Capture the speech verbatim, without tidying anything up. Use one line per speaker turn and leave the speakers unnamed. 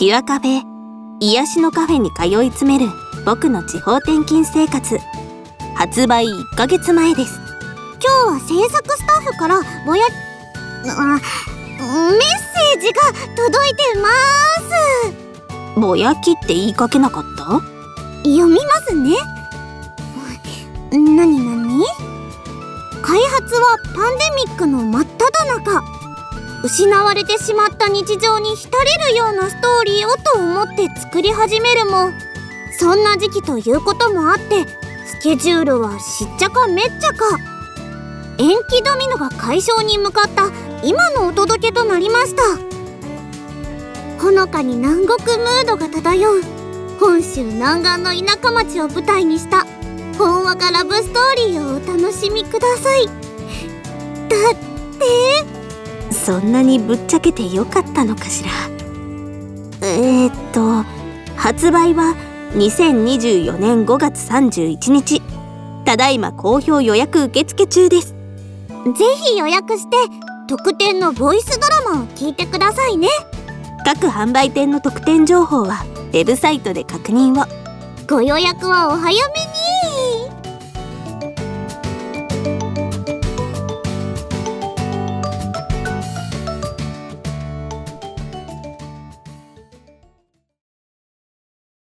ピュアカフェ、癒しのカフェに通い詰める僕の地方転勤生活。発売いっかげつまえです。
今日は制作スタッフからぼやあメッセージが届いてます。
ぼやきって言いかけなかった？
読みますね。なになに？開発はパンデミックの真っ只中。失われてしまった日常に浸れるようなストーリーをと思って作り始めるも、そんな時期ということもあってスケジュールはしっちゃかめっちゃか。延期ドミノが解消に向かった今のお届けとなりました。ほのかに南国ムードが漂う本州南岸の田舎町を舞台にしたほんわかラブストーリーをお楽しみください。だって
そんなにぶっちゃけてよかったのかしら。えーっと発売はにせんにじゅうよねんごがつさんじゅういちにち。ただいま好評予約受付中です。
ぜひ予約して特典のボイスドラマを聞いてくださいね。
各販売店の特典情報はウェブサイトで確認を。
ご予約はお早めに。